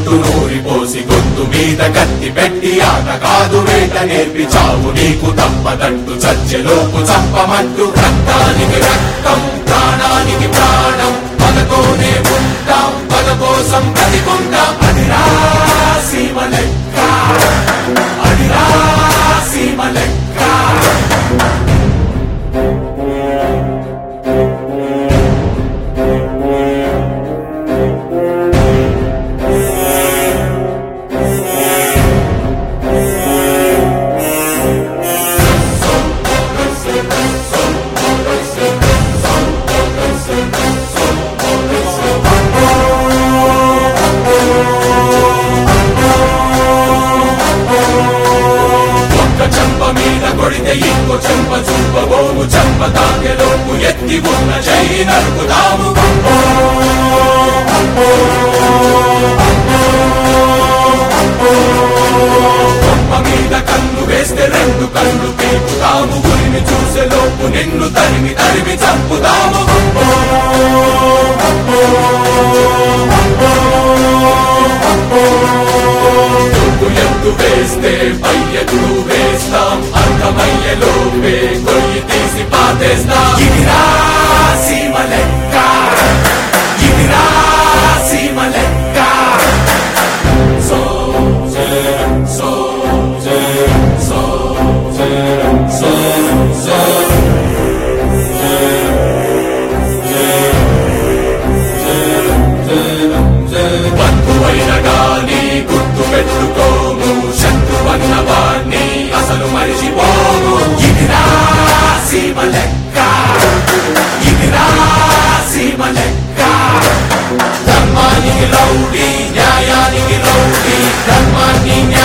అంటూ నూరిపోసి గొంతు మీద కత్తి పెట్టి ఆట కాదు వేట నేర్పి చావు నీకు తప్పదంటూ చచ్చెలోపు చంపమంటూ రక్తానికి రక్తం ప్రాణానికి ప్రాణం పదతోనే ఉంటాం పద కోసం బతికుంటాం అదిరా సీమ లెక్క అదిరా సీమ లెక్క కొడితే ఇంకో చెంప చూపబోము చెంప తాకెలోపు ఎత్తి ఉన్న చెయ్యి నరుకుతాము కొమ్మ మీద కన్ను వేస్తే రెండు కళ్ళు పీకుతాము గురిని చూసేలోపు నిన్ను తరిమి తరిమి చంపుతాము ఎత్తు వేస్తే పై ఎత్తులు వేస్తాం అర్థమయ్యేలోపే కొయ్యి తీసి పాతేస్తాం ఇదిరా సీమ లెక్క ఇదిరా సీమ లెక్క సో సో సో సో సో సో బంధువైన గాని గుర్తు పెట్టుకోము శత్రువన్న వాణ్ణి అసలు మరిచిపోము ఇదిరా సీమ లెక్క ఇదిరా సీమ లెక్క ధర్మానికి రౌడీ న్యాయానికి రౌడీ ధర్మాన్ని